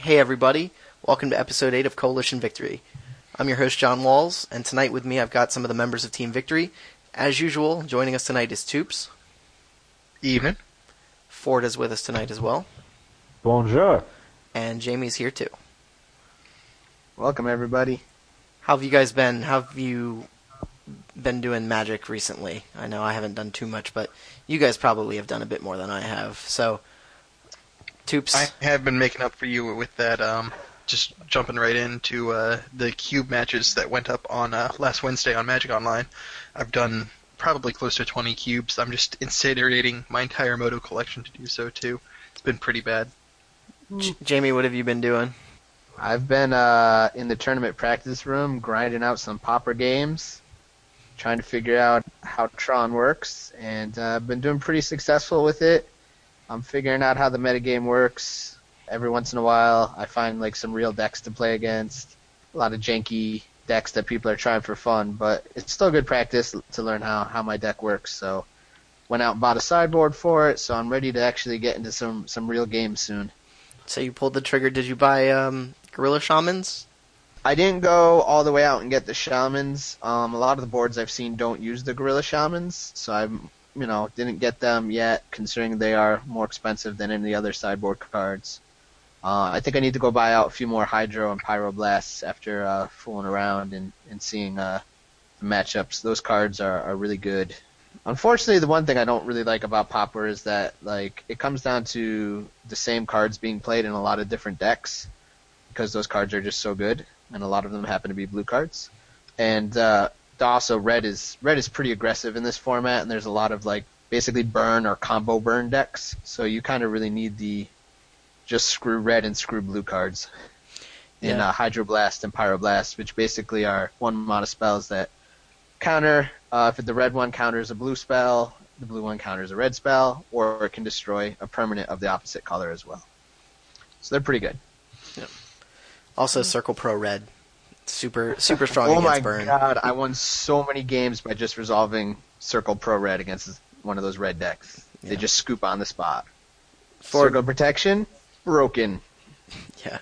Hey everybody, welcome to episode 8 of Coalition Victory. I'm your host John Walls, and tonight with me I've got some of the members of Team Victory. As usual, joining us tonight is Toops. Evening. Ford is with us tonight as well. Bonjour. And Jamie's here too. Welcome everybody. How have you guys been? How have you been doing Magic recently? I know I haven't done too much, but you guys probably have done a bit more than I have. So, Toops. I have been making up for you with that, just jumping right into the cube matches that went up on last Wednesday on Magic Online. I've done probably close to 20 cubes. I'm just incinerating my entire Moto collection to do so, too. It's been pretty bad. Jamie, what have you been doing? I've been in the tournament practice room grinding out some Pauper games, trying to figure out how Tron works, and I've been doing pretty successful with it. I'm figuring out how the metagame works. Every once in a while, I find like some real decks to play against. A lot of janky decks that people are trying for fun, but it's still good practice to learn how my deck works. So, went out and bought a sideboard for it, so I'm ready to actually get into some real games soon. So you pulled the trigger. Did you buy Gorilla Shamans? I didn't go all the way out and get the Shamans. A lot of the boards I've seen don't use the Gorilla Shamans, so I didn't get them yet, considering they are more expensive than any other sideboard cards. I think I need to go buy out a few more Hydro and Pyroblasts after fooling around and seeing the matchups. Those cards are really good. Unfortunately, the one thing I don't really like about Pauper is that it comes down to the same cards being played in a lot of different decks, because those cards are just so good, and a lot of them happen to be blue cards. And also, red is pretty aggressive in this format, and there's a lot of basically burn or combo burn decks. So you kind of really need the just screw red and screw blue cards in Hydroblast and Pyroblast, which basically are 1-mana spells that counter. If the red one counters a blue spell, the blue one counters a red spell, or it can destroy a permanent of the opposite color as well. So they're pretty good. Yeah. Also, Circle Pro Red. Super strong against burn. Oh my god, I won so many games by just resolving Circle Pro Red against one of those red decks. Yeah. They just scoop on the spot. Circle Protection, broken. Yeah.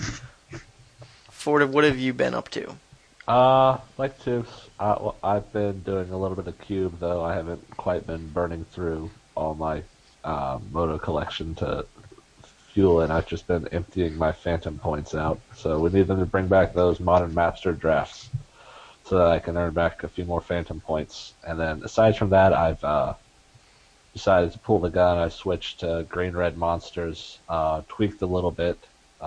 Ford, what have you been up to? Like Toops, I've been doing a little bit of cube, though I haven't quite been burning through all my Moto collection to fuel it. I've just been emptying my Phantom points out. So we need them to bring back those Modern Master drafts so that I can earn back a few more Phantom points. And then aside from that, I've decided to pull the gun. I switched to green-red monsters, tweaked a little bit.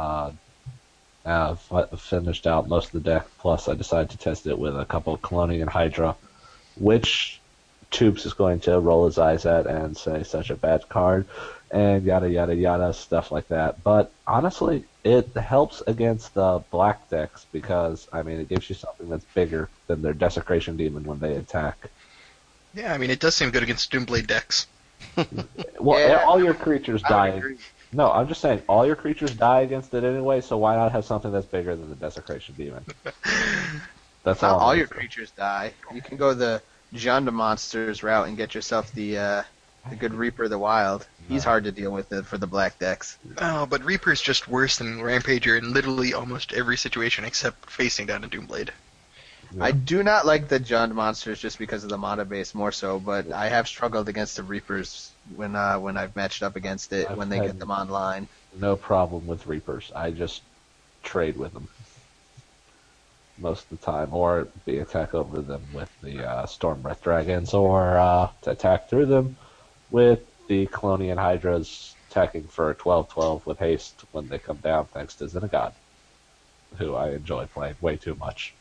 I've finished out most of the deck, plus I decided to test it with a couple of Colonian Hydra, which Toops is going to roll his eyes at and say such a bad card, and yada yada yada, stuff like that. But honestly, it helps against the black decks because, it gives you something that's bigger than their Desecration Demon when they attack. Yeah, it does seem good against Doomblade decks. Well, yeah, all your creatures die. No, I'm just saying, all your creatures die against it anyway, so why not have something that's bigger than the Desecration Demon? That's Not all. all your creatures die. You can go the Junda Monsters route and get yourself the good Reaper of the Wild. He's hard to deal with for the black decks. Oh, but Reaper's just worse than Rampager in literally almost every situation except facing down a Doomblade. Yeah. I do not like the Jund Monsters just because of the mana base more so, but I have struggled against the Reapers when I've matched up against it when they get them online. No problem with Reapers. I just trade with them most of the time, or be attack over them with the Stormbreath Dragons, or to attack through them with the Colonian Hydras, attacking for 12/12 with haste when they come down, thanks to Zenigod, who I enjoy playing way too much.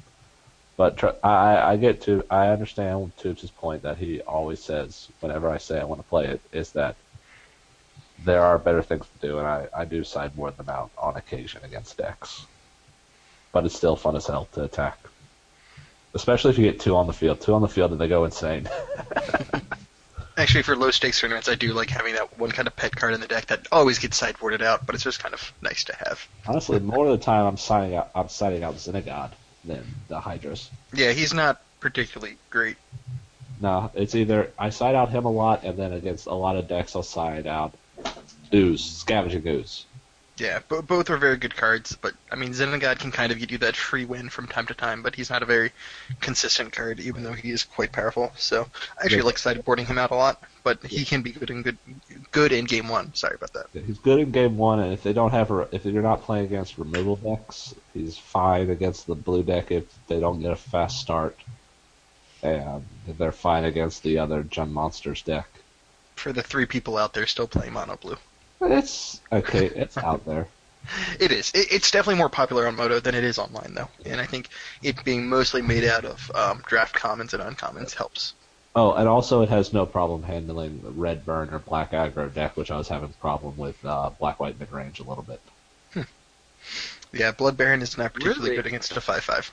But I understand Toops' point that he always says whenever I say I want to play it, is that there are better things to do, and I do sideboard them out on occasion against decks. But it's still fun as hell to attack. Especially if you get 2 on the field. 2 on the field and they go insane. Actually, for low-stakes tournaments, I do like having that one kind of pet card in the deck that always gets sideboarded out, but it's just kind of nice to have. Honestly, more of the time I'm siding out Zenigod than the Hydras. Yeah, he's not particularly great. No, it's either I side out him a lot, and then against a lot of decks I'll side out Scavenging Ooze. Yeah, both are very good cards, but I mean, Zenigod can kind of get you that free win from time to time, but he's not a very consistent card, even though he is quite powerful. So I actually Yeah. like sideboarding him out a lot, but Yeah. he can be good in game one. Sorry about that. He's good in game one, and if they don't have if you're not playing against removal decks, he's fine against the blue deck if they don't get a fast start, and they're fine against the other Gen Monsters deck. For the 3 people out there still playing Mono Blue. It's okay. It's out there. It is. It's definitely more popular on Moto than it is online, though. And I think it being mostly made out of draft commons and uncommons helps. Oh, and also it has no problem handling the red burn or black aggro deck, which I was having a problem with black white mid range a little bit. Yeah, Blood Baron is not particularly Really? good against a 5/5.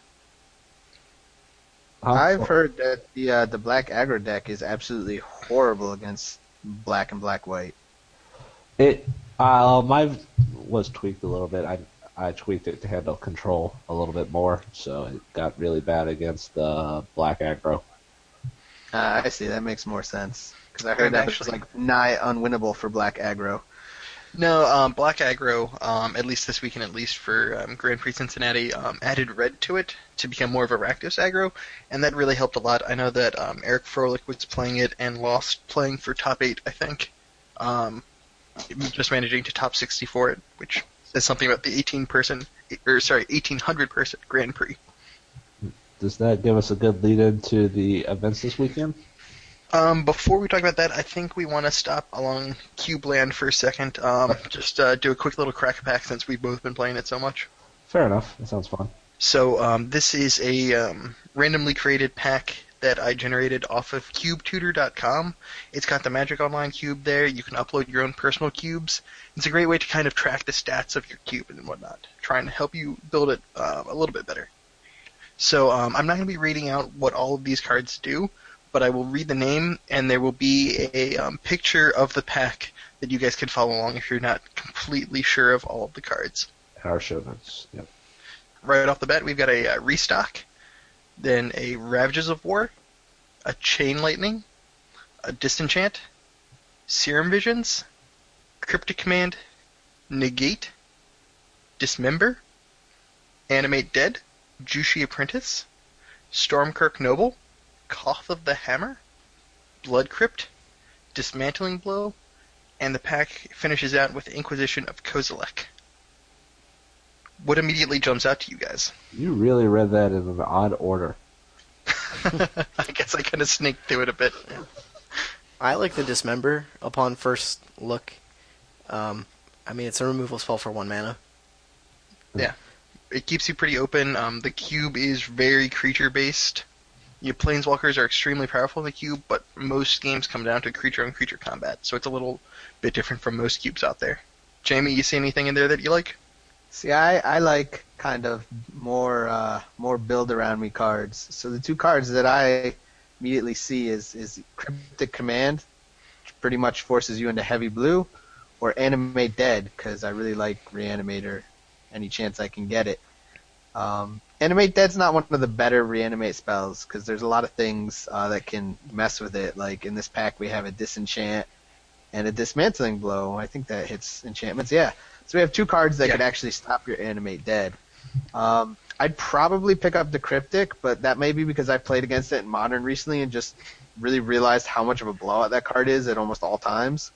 I've heard that the black aggro deck is absolutely horrible against black and black white. It mine was tweaked a little bit. I tweaked it to handle control a little bit more, so it got really bad against the black aggro. I see. That makes more sense because I heard And that it's actually- like nigh unwinnable for black aggro. No, Black Aggro, at least this weekend, at least for Grand Prix Cincinnati, added red to it to become more of a Rakdos aggro, and that really helped a lot. I know that Eric Froelich was playing it and lost playing for top 8, I think. Just managing to top 60 for it, which says something about the 1800 person Grand Prix. Does that give us a good lead into the events this weekend? Before we talk about that, I think we want to stop along Cube Land for a second. Just do a quick little crack pack since we've both been playing it so much. Fair enough. That sounds fun. So this is a randomly created pack that I generated off of CubeTutor.com. It's got the Magic Online cube there. You can upload your own personal cubes. It's a great way to kind of track the stats of your cube and whatnot, trying to help you build it a little bit better. So I'm not going to be reading out what all of these cards do, but I will read the name, and there will be a picture of the pack that you guys can follow along if you're not completely sure of all of the cards. Our show notes. Yep. Right off the bat, we've got a Restock, then a Ravages of War, a Chain Lightning, a Disenchant, Serum Visions, Cryptic Command, Negate, Dismember, Animate Dead, Jushi Apprentice, Stormkirk Noble, Koth of the Hammer, Blood Crypt, Dismantling Blow, and the pack finishes out with Inquisition of Kozilek. What immediately jumps out to you guys? You really read that in an odd order. I guess I kind of sneaked through it a bit. I like the Dismember upon first look. I mean, it's a removal spell for 1 mana. Yeah. It keeps you pretty open. The cube is very creature-based. Your planeswalkers are extremely powerful in the cube, but most games come down to creature-on-creature combat, so it's a little bit different from most cubes out there. Jamie, you see anything in there that you like? See, I like kind of more build around me cards. So the 2 cards that I immediately see is Cryptic Command, which pretty much forces you into heavy blue, or Animate Dead, because I really like Reanimator any chance I can get it. Animate Dead's not one of the better reanimate spells, because there's a lot of things that can mess with it. Like in this pack we have a Disenchant and a Dismantling Blow. I think that hits enchantments, yeah. So we have 2 cards that could actually stop your Animate Dead. I'd probably pick up the Cryptic, but that may be because I've played against it in Modern recently and just really realized how much of a blowout that card is at almost all times.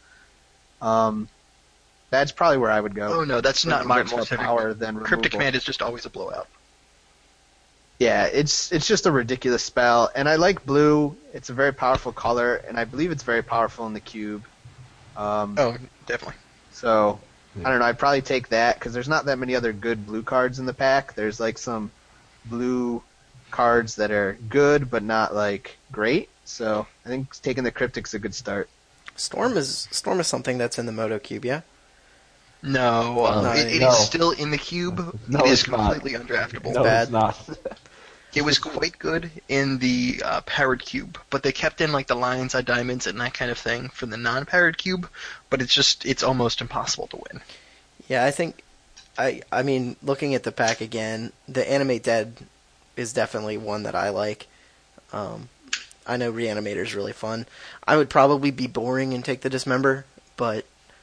That's probably where I would go. Oh no, that's not A Modern bit more specific. power than removal. Cryptic Command is just always a blowout. Yeah, it's just a ridiculous spell, and I like blue. It's a very powerful color, and I believe it's very powerful in the cube. Oh, definitely. So, I don't know, I'd probably take that, because there's not that many other good blue cards in the pack. There's, like, some blue cards that are good, but not, like, great. So, I think taking the Cryptic's a good start. Storm is something that's in the Moto Cube, yeah? No, it no. is still in the cube. No, it is it's not. completely undraftable. No, bad. it's not. It was quite good in the powered cube, but they kept in like the lions, diamonds, and that kind of thing for the non-powered cube. But it's almost impossible to win. Yeah, I think, I mean, looking at the pack again, the Animate Dead is definitely one that I like. I know Reanimator's really fun. I would probably be boring and take the Dismember, but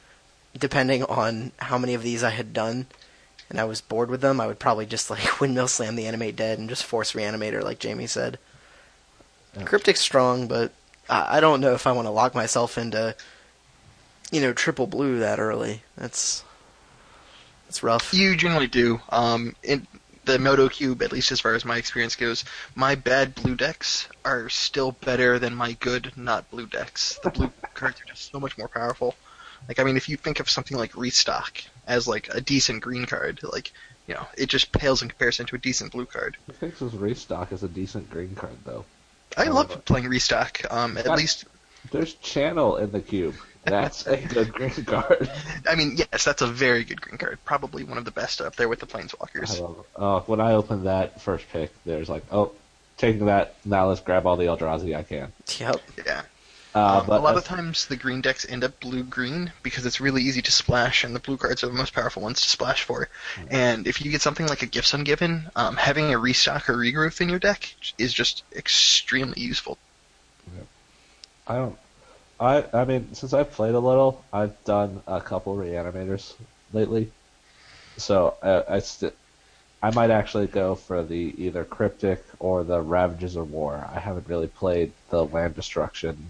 depending on how many of these I had done, and I was bored with them, I would probably just like windmill slam the animate dead and just force reanimator, like Jamie said. Yeah. Cryptic's strong, but I don't know if I want to lock myself into, triple blue that early. That's rough. You generally do. In the Moto Cube, at least as far as my experience goes, my bad blue decks are still better than my good not blue decks. The blue cards are just so much more powerful. Like, I mean, if you think of something like Restock as like a decent green card, like, it just pales in comparison to a decent blue card. I think this Restock is a decent green card, though. I love playing Restock. At least there's Channel in the cube. That's a good green card. I mean, yes, that's a very good green card. Probably one of the best up there with the Planeswalkers. I love it. When I open that first pick, there's like, taking that, now let's grab all the Eldrazi I can. Yep. Yeah. But a lot of times the green decks end up blue-green because it's really easy to splash, and the blue cards are the most powerful ones to splash for. And if you get something like a Gifts Ungiven, having a Restock or Regrowth in your deck is just extremely useful. I mean, since I've played a little, I've done a couple reanimators lately. So I might actually go for the either Cryptic or the Ravages of War. I haven't really played the Land Destruction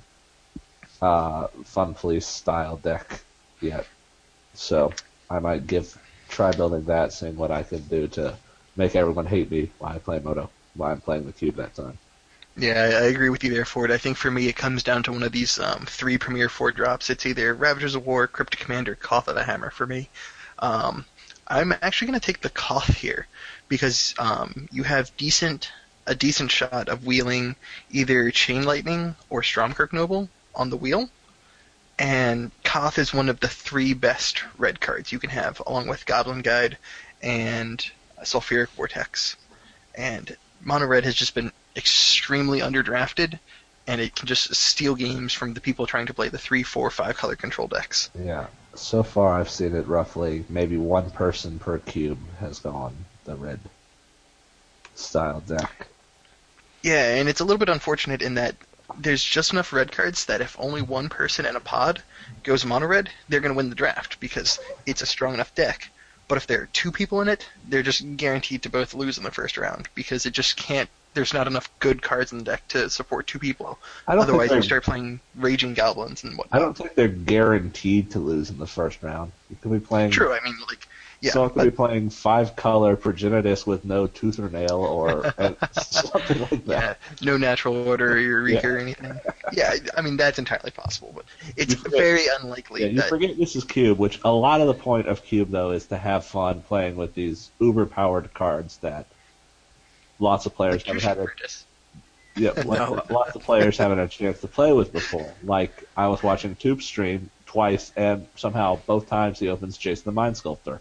Fun Fleece style deck yet. So I might try building that, seeing what I can do to make everyone hate me while I play Moto, while I'm playing the cube that time. Yeah, I agree with you there, Ford. I think for me it comes down to one of these 3 Premier 4-drops. It's either Ravagers of War, Cryptic Commander, Koth of the Hammer for me. I'm actually going to take the Koth here because you have a decent shot of wheeling either Chain Lightning or Stromkirk Noble on the wheel. And Koth is one of the 3 best red cards you can have, along with Goblin Guide and Sulfuric Vortex. And Mono Red has just been extremely underdrafted, and it can just steal games from the people trying to play the 3, 4, 5 color control decks. Yeah. So far I've seen it roughly maybe one person per cube has gone the red style deck. Yeah, and it's a little bit unfortunate in that there's just enough red cards that if only one person in a pod goes mono red, they're going to win the draft because it's a strong enough deck. But if there are 2 people in it, they're just guaranteed to both lose in the first round because it just can't. There's not enough good cards in the deck to support 2 people. Otherwise, you start playing Raging Goblins and whatnot. I don't think they're guaranteed to lose in the first round. You could be playing. True, I mean, like, yeah. Someone could be playing 5-color Progenitus with no Tooth or Nail or something like that. Yeah, no natural order or Eureka or anything. Yeah, I mean, that's entirely possible, but it's very unlikely. Yeah, you forget this is Cube, which a lot of the point of Cube, though, is to have fun playing with these uber-powered cards that lots of players haven't had lots of players haven't had a chance to play with before. Like, I was watching Tube stream twice, and somehow both times he opens Jason the Mind Sculptor,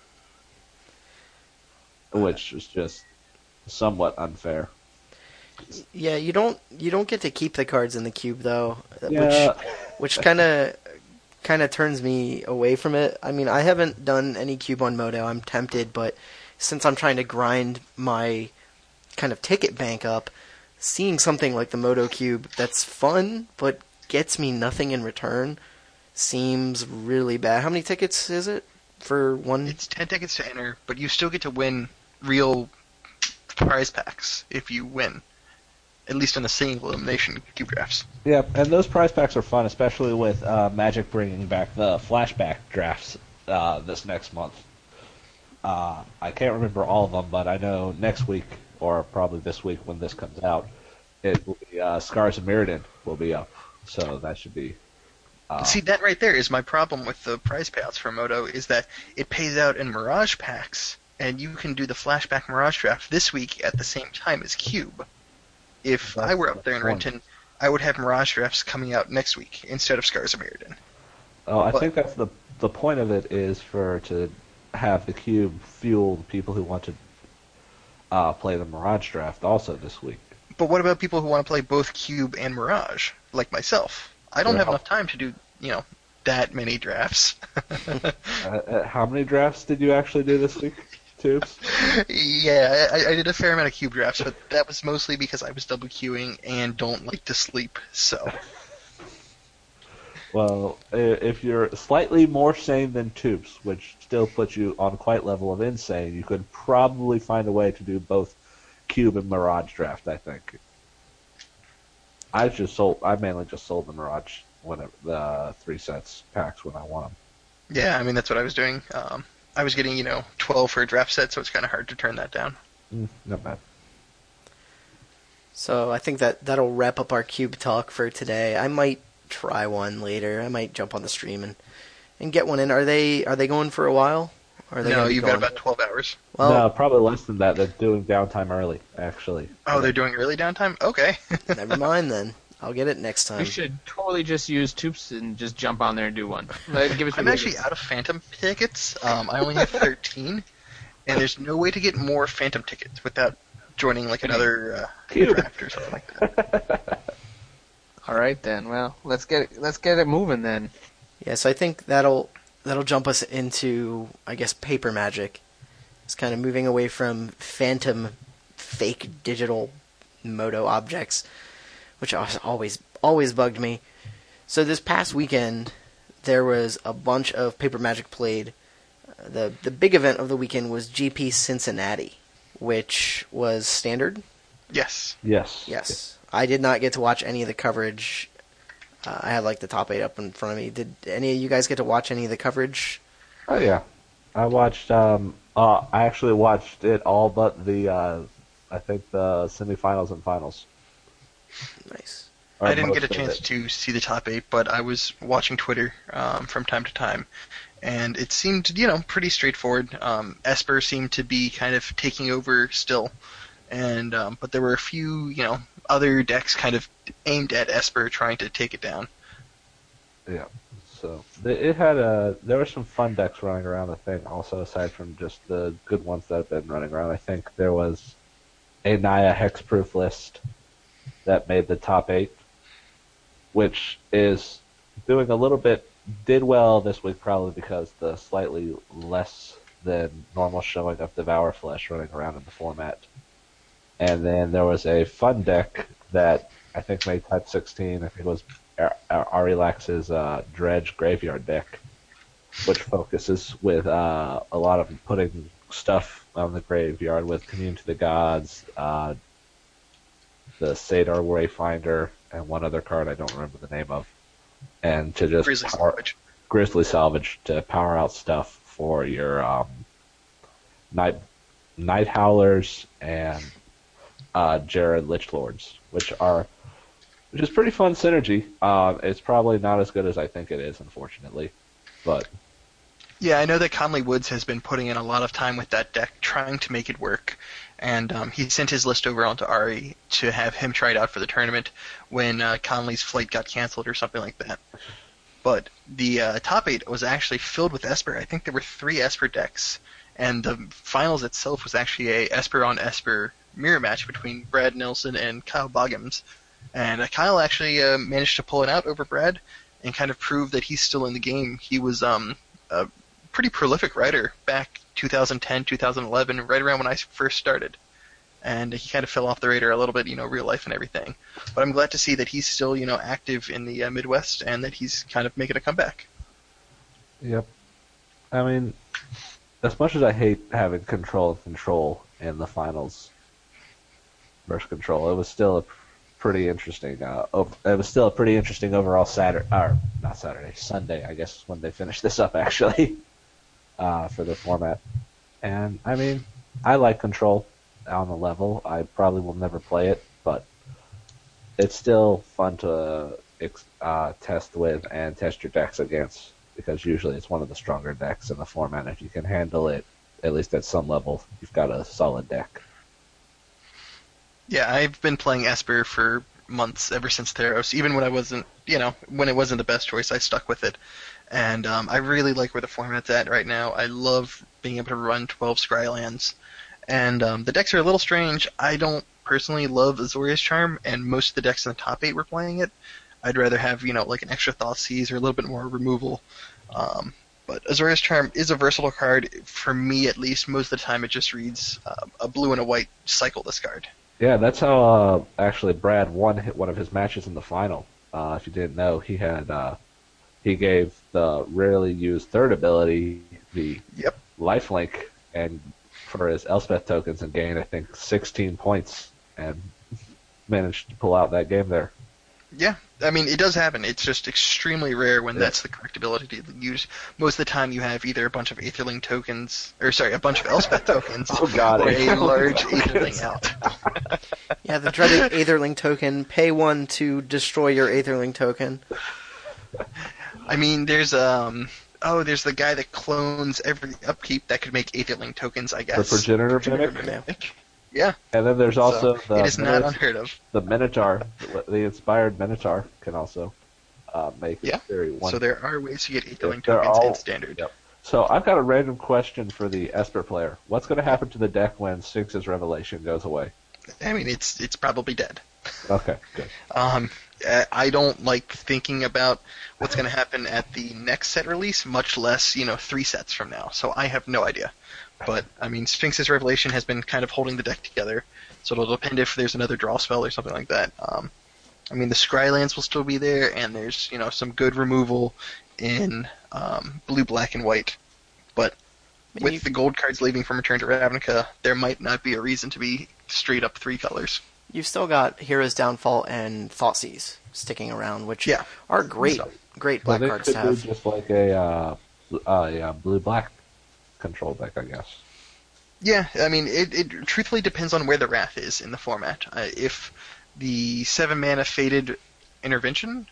which is just somewhat unfair. Yeah, you don't get to keep the cards in the cube though, Yeah. which kind of turns me away from it. I mean, I haven't done any cube on Moto. I'm tempted, but since I'm trying to grind my kind of ticket bank up, seeing something like the Moto Cube that's fun but gets me nothing in return seems really bad. How many tickets is it for one? It's 10 tickets to enter, but you still get to win real prize packs if you win, at least in the single elimination cube drafts. Yeah, and those prize packs are fun, especially with Magic bringing back the flashback drafts this next month. I can't remember all of them, but I know next week, or probably this week when this comes out, it will be Scars of Mirrodin will be up, so that should be... See, that right there is my problem with the prize payouts for Moto, is that it pays out in Mirage packs, and you can do the flashback Mirage draft this week at the same time as Cube. If I were up there in Renton, I would have Mirage drafts coming out next week instead of Scars of Mirrodin. Oh, I think that's the point of it is to have the Cube fuel the people who want to play the Mirage draft also this week. But what about people who want to play both Cube and Mirage, like myself? I don't have enough time to do, that many drafts. How many drafts did you actually do this week, Tubes? Yeah, I did a fair amount of cube drafts, but that was mostly because I was double queuing and don't like to sleep, so. Well, if you're slightly more sane than Toops, which still puts you on quite level of insane, you could probably find a way to do both Cube and Mirage Draft, I think. I mainly just sold the Mirage whenever the 3 sets packs when I want them. Yeah, I mean that's what I was doing. I was getting 12 for a draft set, so it's kind of hard to turn that down. Not bad. So I think that'll wrap up our cube talk for today. I might try one later. I might jump on the stream and get one in. Are they going for a while? Or are they No, gonna be you've going? got about 12 hours. Well, No, probably less than that. They're doing downtime early, actually. Oh, they're doing early downtime? Okay. never mind then. I'll get it next time. We should totally just use Toops and just jump on there and do one. Give us I'm actually out of Phantom tickets. I only have 13, and there's no way to get more Phantom tickets without joining like another draft or something like that. All right then. Well, let's get it moving then. Yeah, so I think that'll jump us into, I guess, Paper Magic. It's kind of moving away from phantom, fake digital Moto objects, which always bugged me. So this past weekend, there was a bunch of Paper Magic played. The big event of the weekend was GP Cincinnati, which was standard. Yes. Yes. I did not get to watch any of the coverage. I had like the top 8 up in front of me. Did any of you guys get to watch any of the coverage? Oh yeah, I watched. I actually watched it all, but I think the semifinals and finals. Nice. Or I didn't get a most of chance it. to see the top 8, but I was watching Twitter from time to time, and it seemed, pretty straightforward. Esper seemed to be kind of taking over still, and but there were a few, other decks kind of aimed at Esper trying to take it down. Yeah. So there were some fun decks running around the thing. Also, aside from just the good ones that have been running around, I think there was a Naya hexproof list that made the top 8, which is doing a little bit. Did well this week probably because the slightly less than normal showing of Devour Flesh running around in the format. And then there was a fun deck that I think made Type 16. I think it was Arilax's Dredge Graveyard deck, which focuses with a lot of putting stuff on the graveyard with Commune to the Gods, the Sadar Wayfinder, and one other card I don't remember the name of. And to just Grizzly Salvage. Grizzly Salvage to power out stuff for your Night Howlers and Jared Lichlords, which is pretty fun synergy. It's probably not as good as I think it is, unfortunately, but Yeah, I know that Conley Woods has been putting in a lot of time with that deck, trying to make it work. And he sent his list over onto Ari to have him try it out for the tournament when Conley's flight got canceled or something like that. But the top 8 was actually filled with Esper. I think there were 3 Esper decks. And the finals itself was actually a Esper on Esper mirror match between Brad Nelson and Kyle Boggums. And Kyle actually managed to pull it out over Brad and kind of prove that he's still in the game. He was a pretty prolific writer back 2010, 2011, right around when I first started. And he kind of fell off the radar a little bit, real life and everything. But I'm glad to see that he's still, active in the Midwest and that he's kind of making a comeback. yep. I mean, as much as I hate having control in the finals versus control, it was still a pretty interesting. It was still a pretty interesting overall Sunday, I guess, when they finished this up actually for the format. And I mean, I like control on the level. I probably will never play it, but it's still fun to test with and test your decks against, because usually it's one of the stronger decks in the format. If you can handle it, at least at some level, you've got a solid deck. Yeah, I've been playing Esper for months, ever since Theros. Even when I wasn't, when it wasn't the best choice, I stuck with it. And I really like where the format's at right now. I love being able to run 12 Scrylands. And the decks are a little strange. I don't personally love Azorius Charm, and most of the decks in the top 8 were playing it. I'd rather have, like an extra Thoughtseize or a little bit more removal. But Azorius Charm is a versatile card. For me, at least, most of the time it just reads a blue and a white cycle this card. Yeah, that's how actually Brad won one of his matches in the final. If you didn't know, he had he gave the rarely used third ability the Yep. lifelink, and for his Elspeth tokens, and gained I think 16 points, and managed to pull out that game there. Yeah, I mean, it does happen. It's just extremely rare when Yeah. that's the correct ability to use. Most of the time, you have either a bunch of Aetherling tokens, or sorry, a bunch of Elspeth tokens, Oh, God, or a Aetherling large tokens. Aetherling out. Yeah, the dreaded Aetherling token. Pay 1 to destroy your Aetherling token. I mean, there's there's the guy that clones every upkeep that could make Aetherling tokens, I guess. The progenitor Progenitor mimic. Yeah. And then there's also So, it is not unheard of. the Minotaur, the inspired Minotaur can also make Yeah. it very one. So there are ways to get Aetherling They're tokens all- in standard. Yep. So I've got a random question for the Esper player. What's going to happen to the deck when Sphinx's Revelation goes away? I mean, it's probably dead. Okay, good. I don't like thinking about what's going to happen at the next set release, much less, 3 sets from now. So I have no idea. But, I mean, Sphinx's Revelation has been kind of holding the deck together, so it'll depend if there's another draw spell or something like that. I mean, the Scrylands will still be there, and there's, some good removal in blue, black, and white. But with the gold cards leaving from Return to Ravnica, there might not be a reason to be straight up 3 colors. You've still got Hero's Downfall and Thoughtseize sticking around, which are great black they cards could to have. do just like a blue-black control deck, I guess. Yeah, I mean, it truthfully depends on where the Wrath is in the format. If the 7-mana Faded Intervention,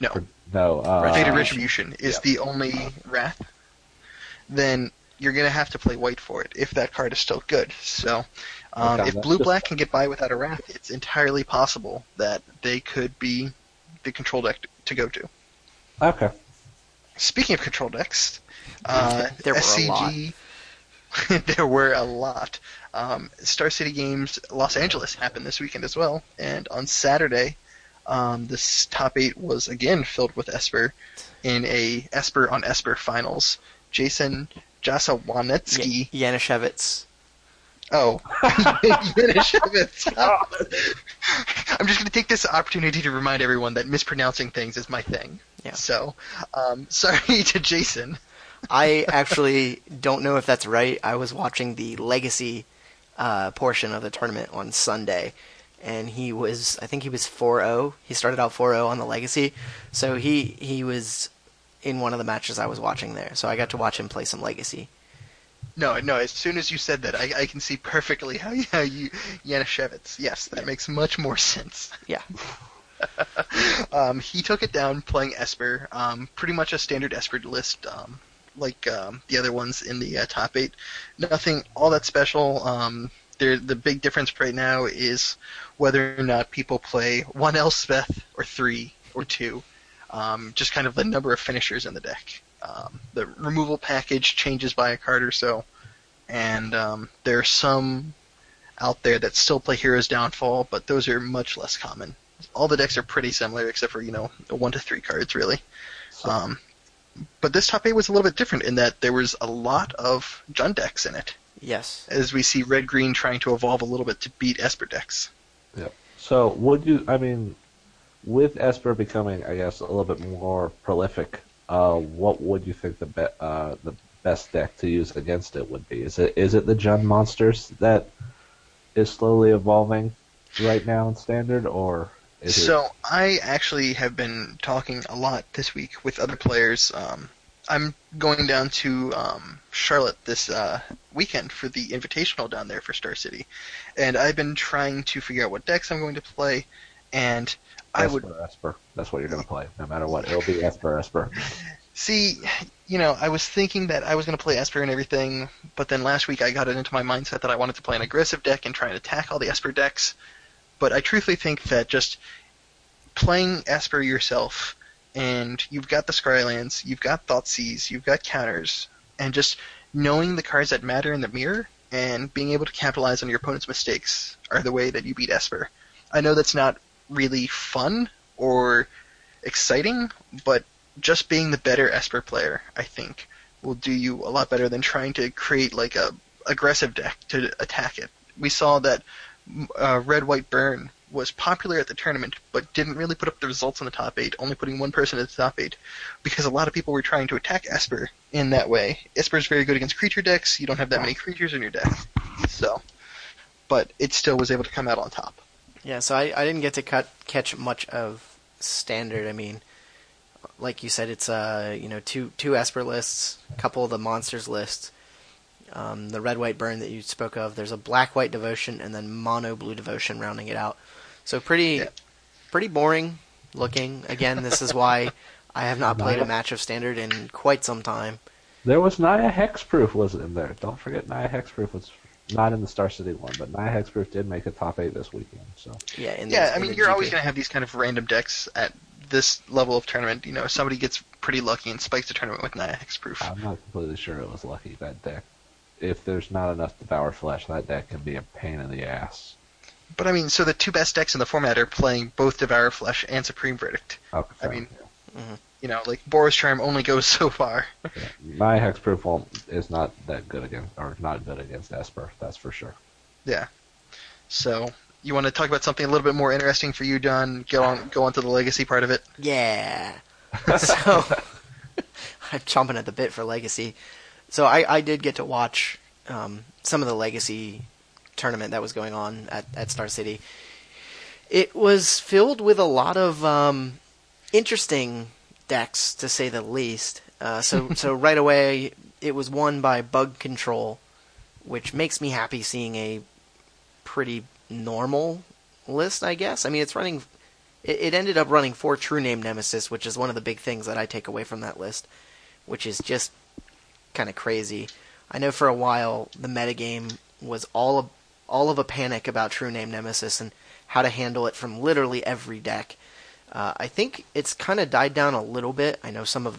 Faded Retribution is the only Wrath, then you're going to have to play white for it, if that card is still good. So, if blue-black can get by without a Wrath, it's entirely possible that they could be the control deck to go to. Okay. Speaking of control decks, There were a lot. SCG, there were a lot. Star City Games Los Angeles happened this weekend as well, and on Saturday, this top 8 was again filled with Esper in a Esper on Esper finals. Jason Jasawanetsky. Yanushevitz. Oh, Yanushevitz. I'm just going to take this opportunity to remind everyone that mispronouncing things is my thing. Yeah. So, sorry to Jason. I actually don't know if that's right. I was watching the Legacy portion of the tournament on Sunday, and I think he was 4-0. He started out 4-0 on the Legacy, so he was in one of the matches I was watching there. So I got to watch him play some Legacy. No. As soon as you said that, I can see perfectly how you Yanushevitz. Yes, that makes much more sense. Yeah. He took it down playing Esper, pretty much a standard Esper list, like the other ones in the top 8. Nothing all that special. The big difference right now is whether or not people play 1 Elspeth or 3 or 2. Just kind of the number of finishers in the deck. The removal package changes by a card or so, and there are some out there that still play Hero's Downfall, but those are much less common. All the decks are pretty similar, except for 1 to 3 cards really. But this top 8 was a little bit different in that there was a lot of Jund decks in it. Yes. As we see red-green trying to evolve a little bit to beat Esper decks. Yep. So with Esper becoming, I guess, a little bit more prolific, what would you think the best deck to use against it would be? Is it the Jund monsters that is slowly evolving right now in Standard, or is So I actually have been talking a lot this week with other players. I'm going down to Charlotte this weekend for the Invitational down there for Star City, and I've been trying to figure out what decks I'm going to play, and Esper? That's what you're going to play, no matter what. It'll be Esper. See, I was thinking that I was going to play Esper and everything, but then last week I got it into my mindset that I wanted to play an aggressive deck and try and attack all the Esper decks. But I truthfully think that just playing Esper yourself, and you've got the Scrylands, you've got Thoughtseize, you've got counters, and just knowing the cards that matter in the mirror and being able to capitalize on your opponent's mistakes are the way that you beat Esper. I know that's not really fun or exciting, but just being the better Esper player, I think, will do you a lot better than trying to create a aggressive deck to attack it. We saw that Red White Burn was popular at the tournament, but didn't really put up the results in the top 8, only putting one person at the top 8, because a lot of people were trying to attack Esper in that way. Esper is very good against creature decks. You don't have that many creatures in your deck. So, but it still was able to come out on top. Yeah, so I didn't get to catch much of Standard. I mean, like you said, it's two Esper lists, a couple of the monsters lists, the red-white burn that you spoke of. There's a black-white devotion, and then mono-blue devotion rounding it out. So pretty boring looking. Again, this is why I have not played a match of Standard in quite some time. There was Naya Hexproof was in there. Don't forget Naya Hexproof was not in the Star City one, but Naya Hexproof did make a top 8 this weekend. So I mean, you're always going to have these kind of random decks at this level of tournament. Somebody gets pretty lucky and spikes the tournament with Naya Hexproof. I'm not completely sure it was lucky, that deck. If there's not enough Devour Flesh, that deck can be a pain in the ass. But I mean, so the two best decks in the format are playing both Devour Flesh and Supreme Verdict. Okay, I mean, like Boros Charm only goes so far. Yeah. My Hexproof is not that good against Esper, that's for sure. Yeah. So you want to talk about something a little bit more interesting for you, John? Go on to the Legacy part of it. Yeah. So I'm chomping at the bit for Legacy. So I did get to watch some of the Legacy tournament that was going on at Star City. It was filled with a lot of interesting decks, to say the least. So right away, it was won by Bug Control, which makes me happy seeing a pretty normal list, I guess. I mean, it's running. It ended up running 4 True Name Nemesis, which is one of the big things that I take away from that list, which is just kind of crazy. I know for a while the metagame was all of a panic about True Name Nemesis and how to handle it from literally every deck. I think it's kind of died down a little bit. I know some of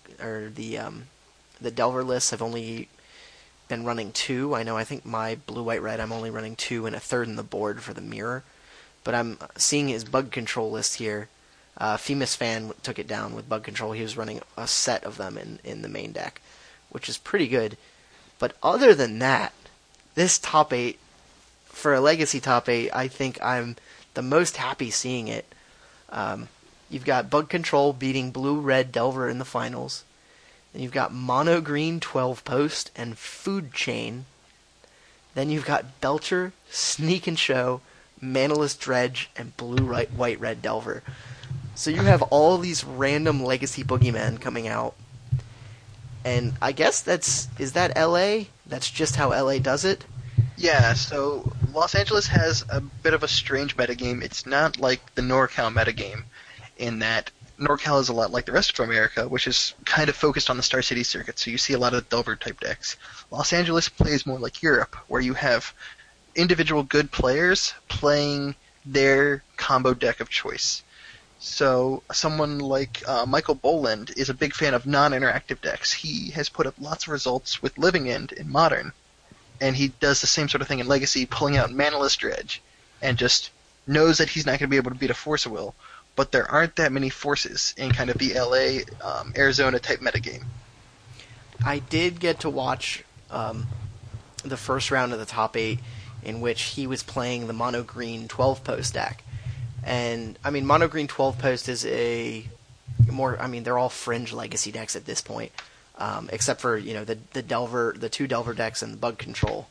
the Delver lists have only been running 2. I think my blue-white-red I'm only running 2 and a third in the board for the mirror. But I'm seeing his Bug Control list here. Femus Fan took it down with Bug Control. He was running a set of them in the main deck, which is pretty good. But other than that, this top 8, for a Legacy top 8, I think I'm the most happy seeing it. You've got Bug Control beating Blue-Red Delver in the finals. Then you've got Mono Green 12 Post and Food Chain. Then you've got Belcher, Sneak and Show, Manaless Dredge, and Blue-White Red Delver. So you have all these random Legacy boogeymen coming out. And I guess is that LA? That's just how LA does it? Yeah, so Los Angeles has a bit of a strange metagame. It's not like the NorCal metagame, in that NorCal is a lot like the rest of America, which is kind of focused on the Star City circuit, so you see a lot of Delver-type decks. Los Angeles plays more like Europe, where you have individual good players playing their combo deck of choice. So someone like Michael Boland is a big fan of non-interactive decks. He has put up lots of results with Living End in Modern, and he does the same sort of thing in Legacy, pulling out Manaless Dredge, and just knows that he's not going to be able to beat a Force of Will. But there aren't that many forces in kind of the LA, Arizona type metagame. I did get to watch the first round of the top 8, in which he was playing the Mono Green 12 Post deck. And, I mean, Mono Green 12 Post is they're all fringe Legacy decks at this point, except for, the Delver, the 2 Delver decks and the Bug Control.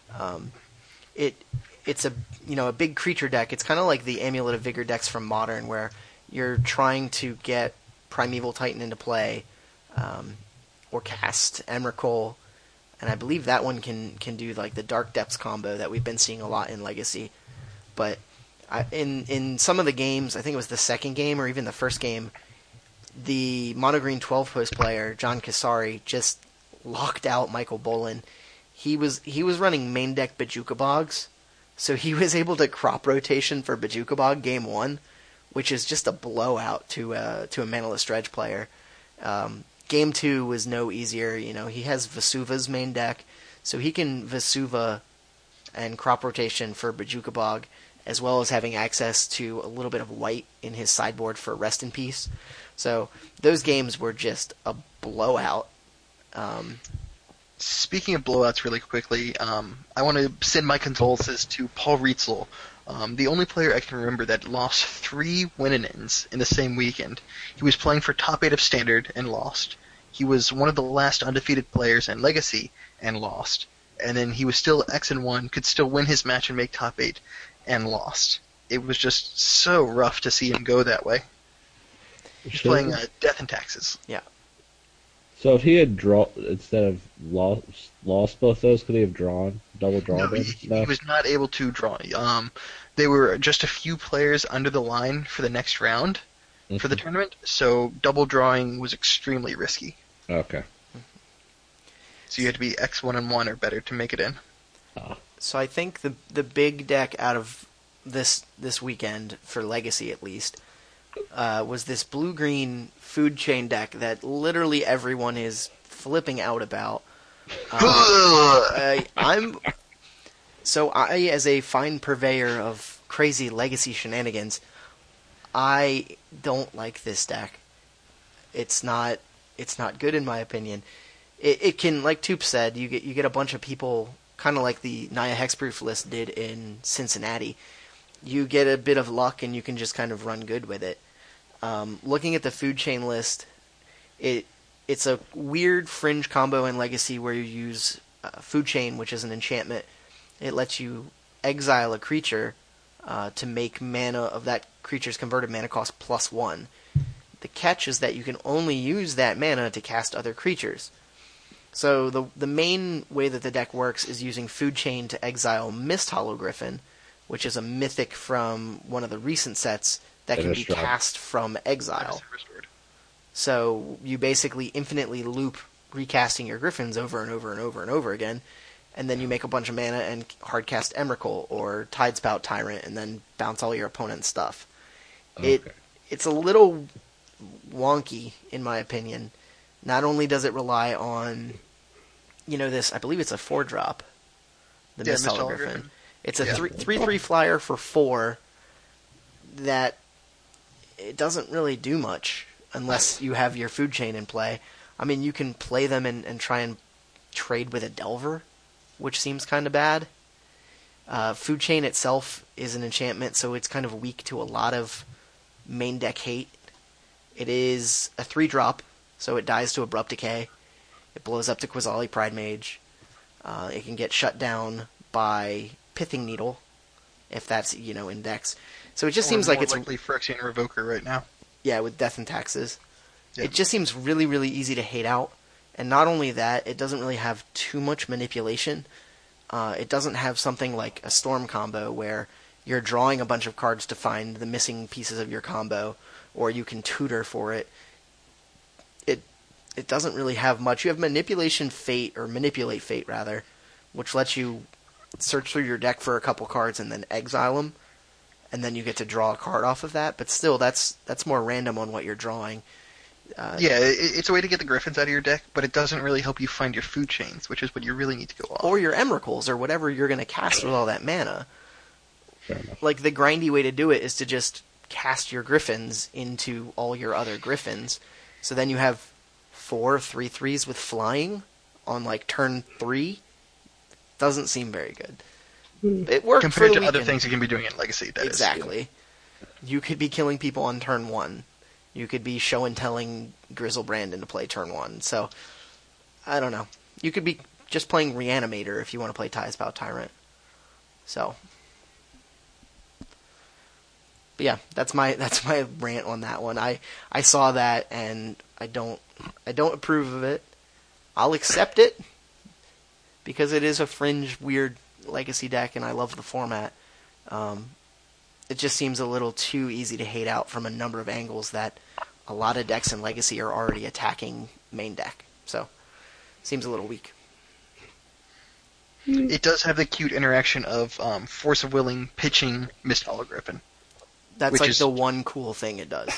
It's a big creature deck. It's kind of like the Amulet of Vigor decks from Modern, where you're trying to get Primeval Titan into play, or cast Emrakul, and I believe that one can do like the Dark Depths combo that we've been seeing a lot in Legacy. But in some of the games, I think it was the second game or even the first game, the Mono Green 12 Post player, John Kasari, just locked out Michael Boland. He was running main deck Bojuka Bogs, so he was able to crop rotation for Bojuka Bog game 1, which is just a blowout to a Manaless Dredge player. Game 2 was no easier. He has Vesuva's main deck, so he can Vesuva and crop rotation for Bojuka Bog, as well as having access to a little bit of white in his sideboard for Rest in Peace. So those games were just a blowout. Speaking of blowouts really quickly, I want to send my condolences to Paul Rietzel The only player I can remember that lost 3 win-ins in the same weekend. He was playing for top 8 of Standard and lost. He was one of the last undefeated players in Legacy and lost. And then he was still X-1, could still win his match and make top 8, and lost. It was just so rough to see him go that way. He's playing Death and Taxes. Yeah. So if he had instead of lost both those, could he have double drawn No, them? he was not able to draw. They were just a few players under the line for the next round for the tournament, so double drawing was extremely risky. Okay. So you had to be X1 and 1 or better to make it in. So I think the big deck out of this weekend, for Legacy at least, was this blue-green food chain deck that literally everyone is flipping out about. I, as a fine purveyor of crazy Legacy shenanigans, I don't like this deck. It's not good in my opinion. It can, like Toop said, you get a bunch of people, kind of like the Naya Hexproof list did in Cincinnati. You get a bit of luck and you can just kind of run good with it. Looking at the food chain list, it's a weird fringe combo in Legacy where you use food chain, which is an enchantment. It lets you exile a creature to make mana of that creature's converted mana cost +1. The catch is that you can only use that mana to cast other creatures. So the main way that the deck works is using food chain to exile Mist Hollow Griffin, which is a mythic from one of the recent sets that can be cast from exile. So you basically infinitely loop recasting your Griffins over and over and over and over again, and then you make a bunch of mana and hardcast Emrakul or Tidespout Tyrant and then bounce all your opponent's stuff. Okay. It's a little wonky, in my opinion. Not only does it rely on, this, I believe it's a 4-drop, the Mist Hollow Griffin. It's a 3/3 flyer for 4 that it doesn't really do much unless you have your food chain in play. I mean, you can play them and try and trade with a Delver, which seems kind of bad. Food chain itself is an enchantment, so it's kind of weak to a lot of main deck hate. It is a 3-drop, so it dies to Abrupt Decay. It blows up to Quasali Pridemage. It can get shut down by Pithing Needle, if that's, in decks. So it just seems like it's likely Phyrexian Revoker right now. Yeah, with Death and Taxes. Yep. It just seems really, really easy to hate out. And not only that, it doesn't really have too much manipulation. It doesn't have something like a Storm combo where you're drawing a bunch of cards to find the missing pieces of your combo, or you can tutor for it. It doesn't really have much. You have Manipulate Fate, which lets you search through your deck for a couple cards and then exile them, and then you get to draw a card off of that. But still, that's more random on what you're drawing. It's a way to get the Griffins out of your deck, but it doesn't really help you find your food chains, which is what you really need to go off. Or your Emrakuls, or whatever you're going to cast with all that mana. Like, the grindy way to do it is to just cast your Griffins into all your other Griffins. So then you have 4 3/3s with flying on, turn 3. Doesn't seem very good. It worked compared for to other things you can be doing in Legacy. Exactly. You could be killing people on turn 1. You could be show and telling Grizzlebrand into play turn 1. So, I don't know. You could be just playing Reanimator if you want to play Tidespout Tyrant. So, but yeah, that's my rant on that one. I saw that and I don't approve of it. I'll accept it because it is a fringe, weird Legacy deck, and I love the format. It just seems a little too easy to hate out from a number of angles that a lot of decks in Legacy are already attacking main deck. So, seems a little weak. It does have the cute interaction of Force of Willing pitching Mist Hollow Griffin. That's the one cool thing it does.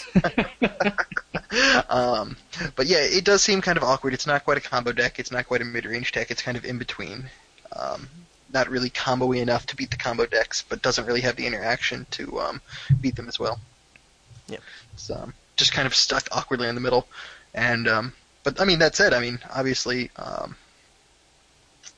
But yeah, it does seem kind of awkward. It's not quite a combo deck. It's not quite a mid-range deck. It's kind of in between. Not really combo-y enough to beat the combo decks, but doesn't really have the interaction to beat them as well. Yep. It's just kind of stuck awkwardly in the middle. And but I mean, that said, obviously,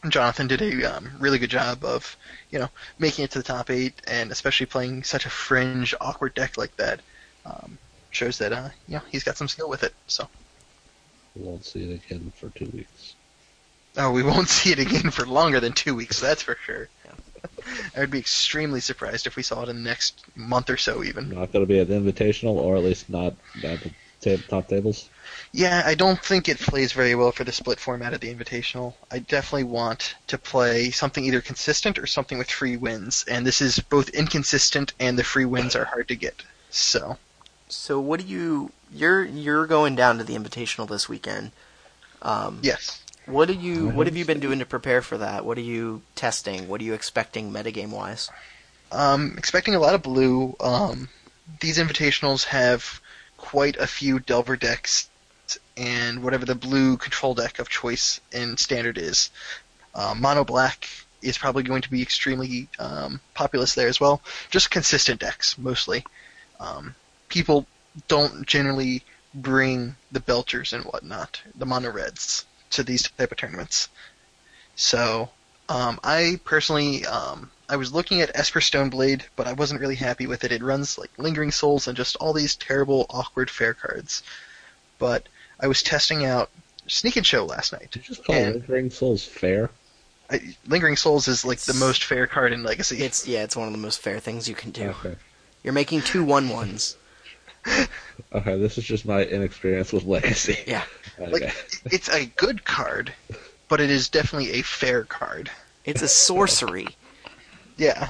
Jonathan did a really good job of, making it to the top 8, and especially playing such a fringe, awkward deck like that. Shows that, he's got some skill with it. So. We won't see it again for 2 weeks. Oh, we won't see it again for longer than 2 weeks, that's for sure. I would be extremely surprised if we saw it in the next month or so, even. Not going to be at the Invitational, or at least not at the top tables? Yeah, I don't think it plays very well for the split format of the Invitational. I definitely want to play something either consistent or something with free wins, and this is both inconsistent and the free wins are hard to get. So what do you're going down to the Invitational this weekend? Yes. What have you been doing to prepare for that? What are you testing? What are you expecting metagame wise? Expecting a lot of blue. These Invitationals have quite a few Delver decks, and whatever the blue control deck of choice in Standard is. Mono Black is probably going to be extremely populous there as well. Just consistent decks, mostly. People don't generally bring the Belchers and whatnot, the Mono Reds, to these type of tournaments. So, I personally, I was looking at Esper Stoneblade, but I wasn't really happy with it. It runs like Lingering Souls and just all these terrible, awkward fair cards. But I was testing out Sneak and Show last night. Did you just call Lingering Souls fair? Lingering Souls is like the most fair card in Legacy. It's one of the most fair things you can do. Okay. You're making 2 1/1s. Okay, this is just my inexperience with Legacy. Yeah. Okay. Like, it's a good card, but it is definitely a fair card. It's a sorcery. Yeah.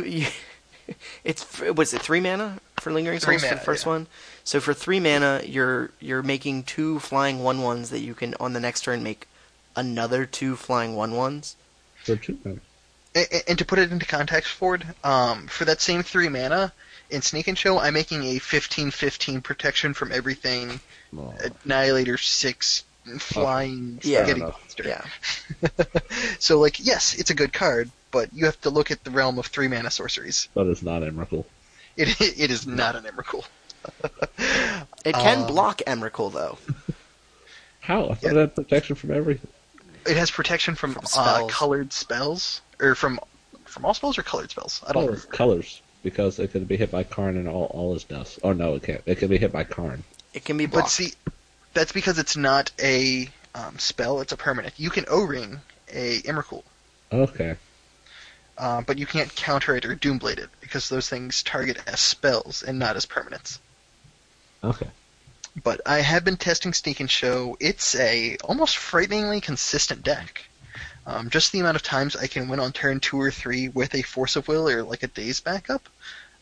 Was it 3 mana for Lingering Souls for the first one? So for 3 mana, you're making 2 flying 1/1s that you can on the next turn make another 2 flying 1/1s. For 2 mana. And to put it into context, Ford, for that same 3 mana, in Sneak and Show, I'm making a 15/15 protection from everything, Annihilator 6, flying spaghetti monster. Yeah. So, like, yes, it's a good card, but you have to look at the realm of 3 mana sorceries. But it's not Emrakul. It is not an Emrakul. It can block Emrakul, though. How? I thought it had protection from everything. It has protection from spells. colored spells, or from all spells or colored spells. I don't know. Colors, because it could be hit by Karn and all his dust. Oh no, it can't. It can be hit by Karn. It can be blocked. But see, that's because it's not a spell; it's a permanent. You can O-ring a Emrakul, Okay. but you can't counter it or Doomblade it because those things target as spells and not as permanents. Okay. But I have been testing Sneak and Show. It's a almost frighteningly consistent deck. Just the amount of times I can win on turn 2 or 3 with a Force of Will or like a Daze backup.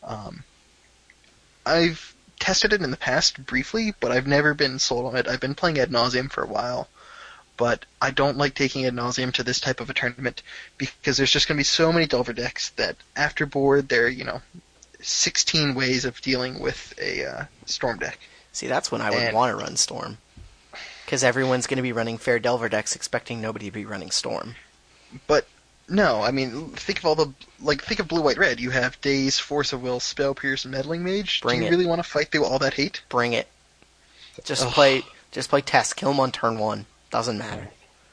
I've tested it in the past briefly, but I've never been sold on it. I've been playing Ad Nauseam for a while, but I don't like taking Ad Nauseam to this type of a tournament because there's just going to be so many Delver decks that after board there are, 16 ways of dealing with a Storm deck. See, that's when I would want to run Storm. Because everyone's going to be running fair Delver decks expecting nobody to be running Storm. But no, I mean, think of Blue, White, Red. You have Daze, Force of Will, Spell Pierce, and Meddling Mage. Do you really want to fight through all that hate? Bring it. Just play test. Kill them on turn 1. Doesn't matter.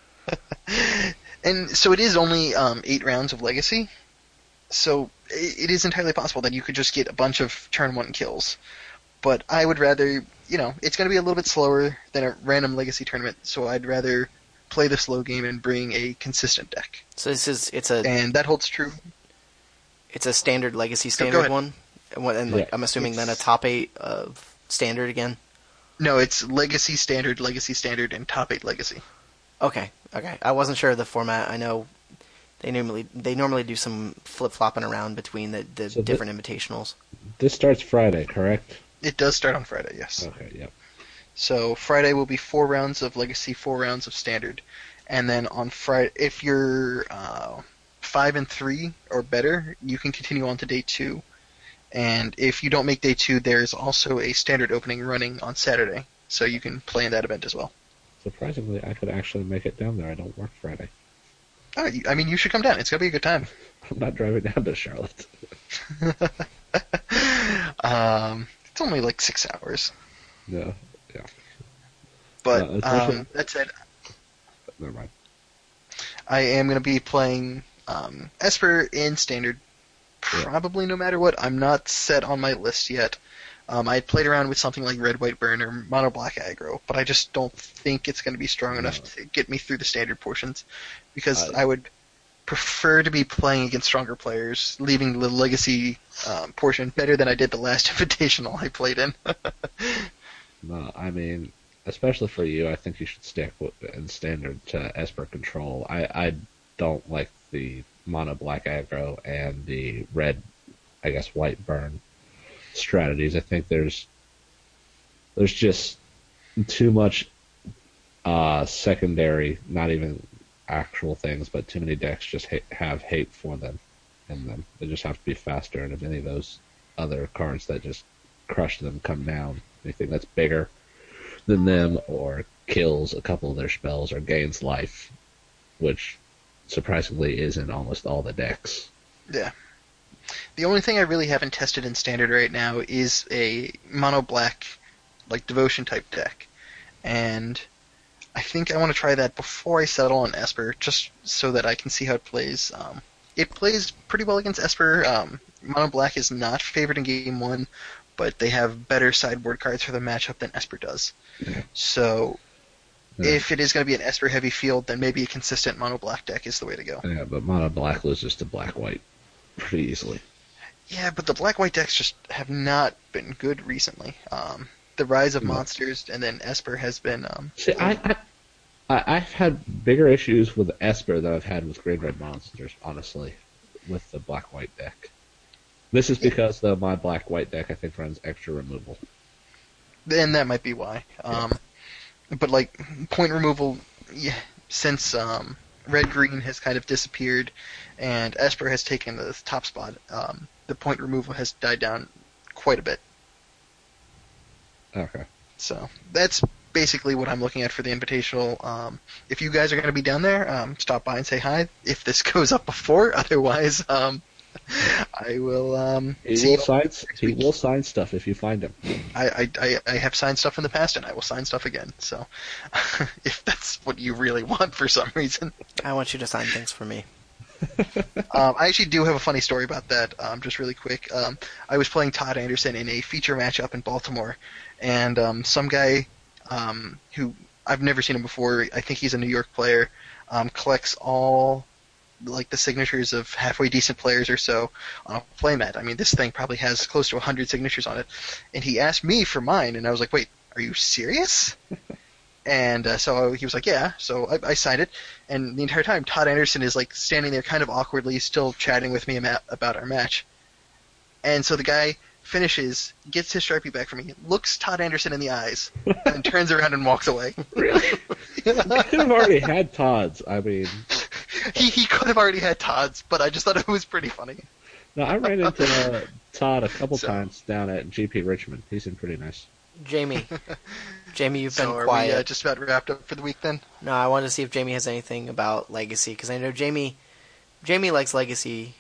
And so it is only 8 rounds of Legacy. So it is entirely possible that you could just get a bunch of turn 1 kills. But I would rather, it's going to be a little bit slower than a random Legacy tournament, so I'd rather play the slow game and bring a consistent deck. So and that holds true. It's a standard Legacy standard one? And I'm assuming then a top 8 of standard again? No, it's Legacy Standard, and top 8 Legacy. Okay. I wasn't sure of the format. I know they normally do some flip-flopping around between the different invitationals. This starts Friday, correct? It does start on Friday, yes. Okay, yep. So Friday will be 4 rounds of Legacy, 4 rounds of Standard. And then on Friday, if you're 5 and 3 or better, you can continue on to day 2. And if you don't make day 2, there's also a Standard opening running on Saturday. So you can play in that event as well. Surprisingly, I could actually make it down there. I don't work Friday. Oh, I mean, you should come down. It's going to be a good time. I'm not driving down to Charlotte. It's only like 6 hours. Yeah. But that said, never mind. I am going to be playing Esper in Standard, probably no matter what. I'm not set on my list yet. I played around with something like Red, White, Burn or Mono Black Aggro, but I just don't think it's going to be strong enough to get me through the Standard portions, because I would prefer to be playing against stronger players, leaving the Legacy portion better than I did the last Invitational I played in. No, I mean, especially for you, I think you should stick in Standard to Esper Control. I don't like the Mono Black Aggro and the Red, I guess, White Burn strategies. I think there's just too much secondary, not even actual things, but too many decks just have hate for them in them. They just have to be faster, and if any of those other cards that just crush them come down, anything that's bigger than them or kills a couple of their spells or gains life, which surprisingly is in almost all the decks. Yeah. The only thing I really haven't tested in Standard right now is a Mono Black, like, Devotion type deck. And I think I want to try that before I settle on Esper, just so that I can see how it plays. It plays pretty well against Esper. Mono Black is not favored in Game 1, but they have better sideboard cards for the matchup than Esper does. Yeah. So, if it is going to be an Esper-heavy field, then maybe a consistent Mono Black deck is the way to go. Yeah, but Mono Black loses to Black White pretty easily. Yeah, but the Black-White decks just have not been good recently. The Rise of Monsters and then Esper has been... See, I've had bigger issues with Esper than I've had with Green Red Monsters, honestly, with the Black-White deck. This is because my Black-White deck, I think, runs extra removal. And that might be why. But, like, point removal, since Red-Green has kind of disappeared and Esper has taken the top spot, the point removal has died down quite a bit. Okay. So, that's basically what I'm looking at for the Invitational. If you guys are going to be down there, stop by and say hi if this goes up before. Otherwise, I will He will sign stuff if you find him. I have signed stuff in the past, and I will sign stuff again. So, if that's what you really want for some reason. I want you to sign things for me. I actually do have a funny story about that, just really quick. I was playing Todd Anderson in a feature matchup in Baltimore, and some guy who I've never seen him before, I think he's a New York player, collects all like the signatures of halfway decent players or so on a playmat. I mean, this thing probably has close to 100 signatures on it. And he asked me for mine, and I was like, wait, are you serious? And so he was like, yeah. So I signed it, and the entire time Todd Anderson is like standing there kind of awkwardly, still chatting with me about our match. And so the guy finishes, gets his Sharpie back from me, looks Todd Anderson in the eyes, and then turns around and walks away. Really? You could have already had Todd's. I mean... He could have already had Todd's, but I just thought it was pretty funny. No, I ran into Todd a couple times down at GP Richmond. He seemed pretty nice. Jamie, you've been are quiet. We just about wrapped up for the week then? No, I wanted to see if Jamie has anything about Legacy, because I know Jamie likes Legacy.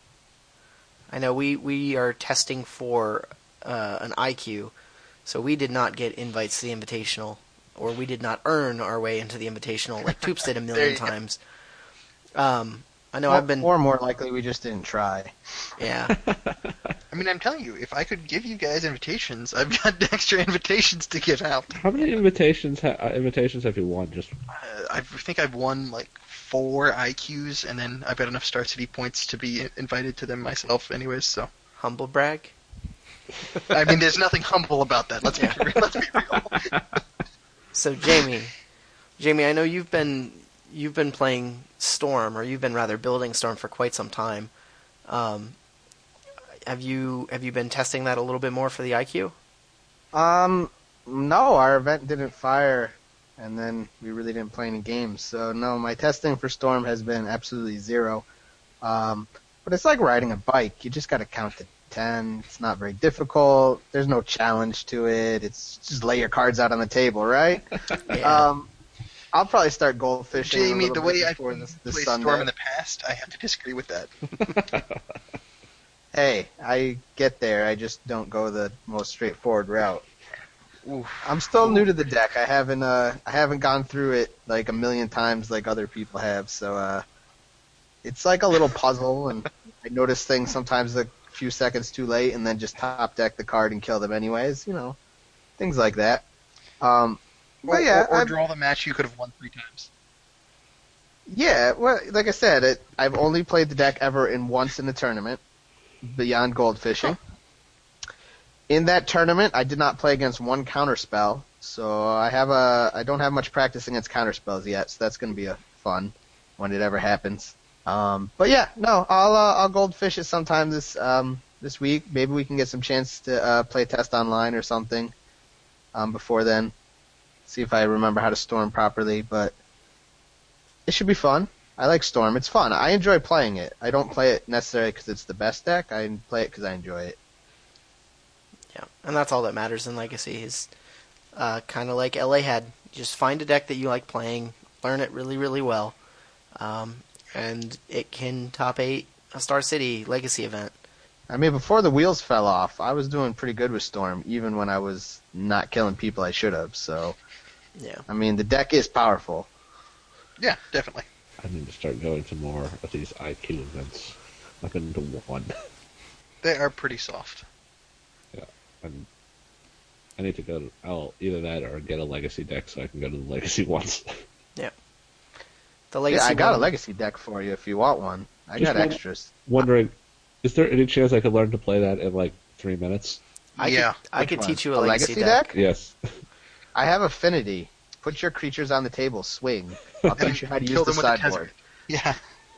I know we are testing for an IQ, so we did not get invites to the Invitational, or we did not earn our way into the Invitational like Toops did a million times. I know I've been... Or more likely, we just didn't try. Yeah. I mean, I'm telling you, if I could give you guys invitations, I've got extra invitations to give out. How many invitations have you won? Just I think I've won like 4 IQs, and then I've got enough Star City points to be invited to them myself anyways, so... Humble brag? I mean, there's nothing humble about that, let's be real. So, Jamie, I know you've been playing Storm, or you've been rather building Storm for quite some time. Have you been testing that a little bit more for the IQ? No, our event didn't fire, and then we really didn't play any games. So no, my testing for Storm has been absolutely zero. But it's like riding a bike. You just got to count to 10. It's not very difficult. There's no challenge to it. It's just lay your cards out on the table, right? Yeah. I'll probably start goldfishing. Jamie, the way I've played Storm in the past, I have to disagree with that. Hey, I get there. I just don't go the most straightforward route. Oof. I'm still new to the deck. I haven't gone through it like a million times like other people have. So it's like a little puzzle, and I notice things sometimes a few seconds too late, and then just top deck the card and kill them anyways. Things like that. But yeah, or draw the match you could have won 3 times. yeah. Well, like I said, I've only played the deck ever once in a tournament, beyond goldfishing. In that tournament, I did not play against one counterspell, so I don't have much practice against counterspells yet, so that's going to be a fun when it ever happens. But yeah, no, I'll goldfish it sometime this week. Maybe we can get some chance to play test online or something before then. See if I remember how to Storm properly, but it should be fun. I like Storm. It's fun. I enjoy playing it. I don't play it necessarily because it's the best deck. I play it because I enjoy it. Yeah, and that's all that matters in Legacy is kind of like LA had. Just find a deck that you like playing, learn it really, really well, and it can top 8 a Star City Legacy event. I mean, before the wheels fell off, I was doing pretty good with Storm, even when I was not killing people I should have. So, yeah. I mean, the deck is powerful. Yeah, definitely. I need to start going to more of these IQ events. I've been to one. They are pretty soft. Yeah, I need to go to either that or get a Legacy deck so I can go to the Legacy ones. Yeah. The Legacy I got a one- Legacy deck for you if you want one. I Just got one- extras. Wondering, is there any chance I could learn to play that in like 3 minutes? Yeah. I could Which teach one? you a Legacy deck. Yes. I have Affinity. Put your creatures on the table, swing. I'll teach you how to use Kill the them with a sideboard. Yeah.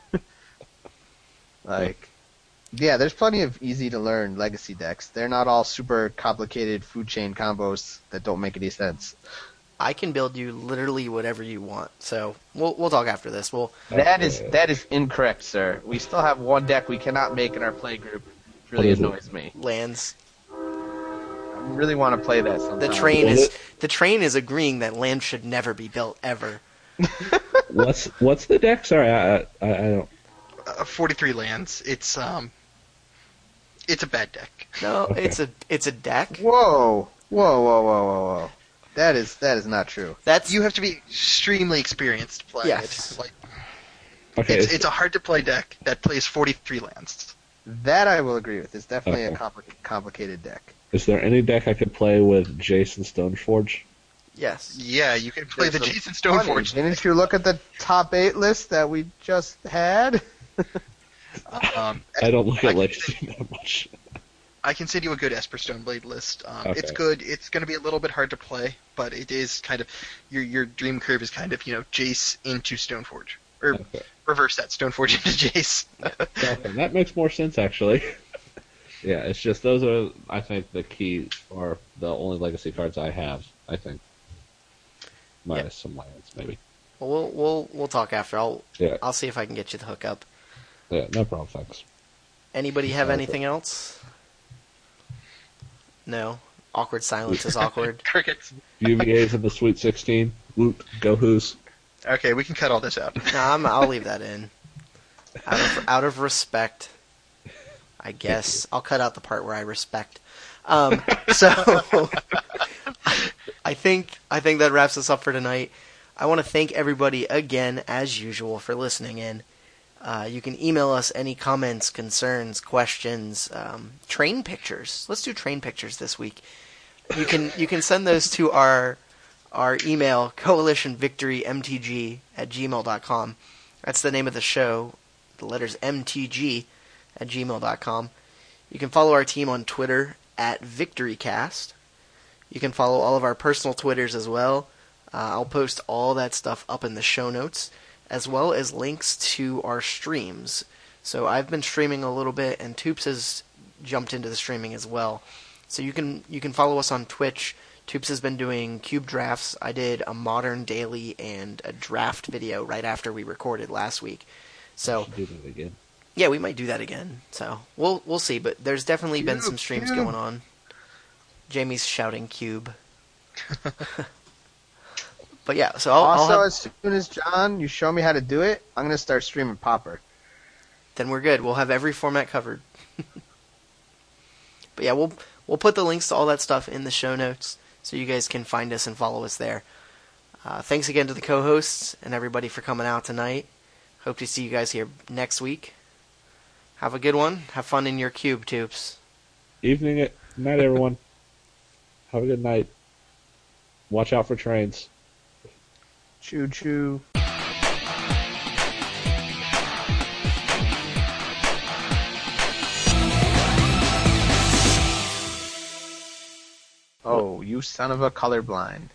Yeah, there's plenty of easy to learn Legacy decks. They're not all super complicated food chain combos that don't make any sense. I can build you literally whatever you want. So we'll talk after this. That is incorrect, sir. We still have one deck we cannot make in our play group. It really What is it? annoys me. Lands. I really want to play that sometime. The train is agreeing that land should never be built ever. What's the deck? Sorry, I don't. 43 lands. It's a bad deck. No, Okay. it's a deck. Whoa. That is not true. That's You have to be extremely experienced playing Yes. it. Like, Okay, it's a hard to play deck that plays 43 lands. That I will agree with. It's definitely Okay. a complicated deck. is there any deck I could play with Jason Stoneforge? yes. Yeah, you can play the There's Jason some funny. Stoneforge. Didn't you look at the top 8 list that we just had? I don't look I at can Legacy that much. I can send you a good Esper Stoneblade list. Okay. It's good. It's going to be a little bit hard to play, but it is kind of your dream curve is kind of Jace into Stoneforge, or Okay. reverse that Stoneforge into Jace. Okay, that makes more sense actually. Yeah, it's just those are I think the key or the only Legacy cards I have. I think minus some lands maybe. Well, we'll talk after. Yeah, I'll see if I can get you the hookup. yeah, no problem. Thanks. Anybody have Okay. anything else? No. Awkward silence is awkward. Crickets. UVA's in the Sweet 16. Woot, go Who's. Okay, we can cut all this out. No, I'll leave that in. Out of respect, I guess. I'll cut out the part where I respect. So I think that wraps us up for tonight. I want to thank everybody again, as usual, for listening in. You can email us any comments, concerns, questions, train pictures. Let's do train pictures this week. You can send those to our email, coalitionvictorymtg@gmail.com. That's the name of the show, the letters mtg@gmail.com. You can follow our team on Twitter @VictoryCast. You can follow all of our personal Twitters as well. I'll post all that stuff up in the show notes, as well as links to our streams. So I've been streaming a little bit, and Toops has jumped into the streaming as well. So you can follow us on Twitch. Toops has been doing cube drafts. I did a modern daily and a draft video right after we recorded last week. So Should do that again. yeah, we might do that again. So we'll see. But there's definitely been some streams Cube. going on. Jamie's shouting cube. But yeah, so I'll have, As soon as John, you show me how to do it, I'm gonna start streaming Popper. then we're good. We'll have every format covered. But yeah, we'll put the links to all that stuff in the show notes. so you guys can find us and follow us there. Thanks again to the co-hosts and everybody for coming out tonight. Hope to see you guys here next week. Have a good one. Have fun in your cube, tubes. Evening, night, everyone. Have a good night. Watch out for trains. Choo choo. Oh, you son of a colorblind.